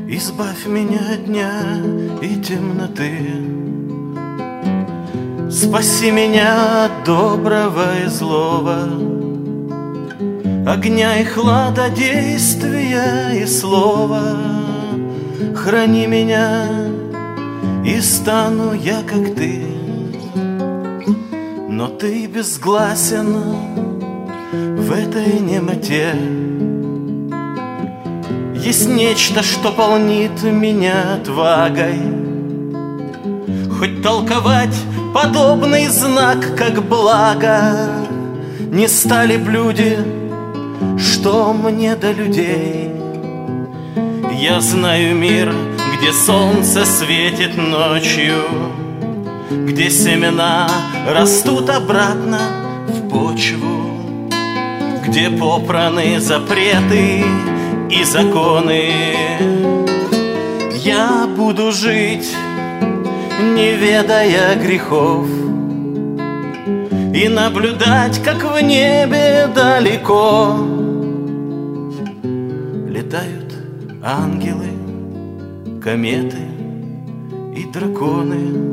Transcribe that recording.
Избавь меня от дня и темноты, спаси меня от доброго и злого, огня и хлада, действия и слова. Храни меня, и стану я, как ты. Но ты безгласен в этой немоте. Есть нечто, что полнит меня отвагой, хоть толковать подобный знак, как благо. Не стали б люди, что мне до людей. Я знаю мир, где солнце светит ночью, где семена растут обратно в почву, где попраны запреты и законы. Я буду жить, не ведая грехов, и наблюдать, как в небе далеко летают ангелы, кометы и драконы.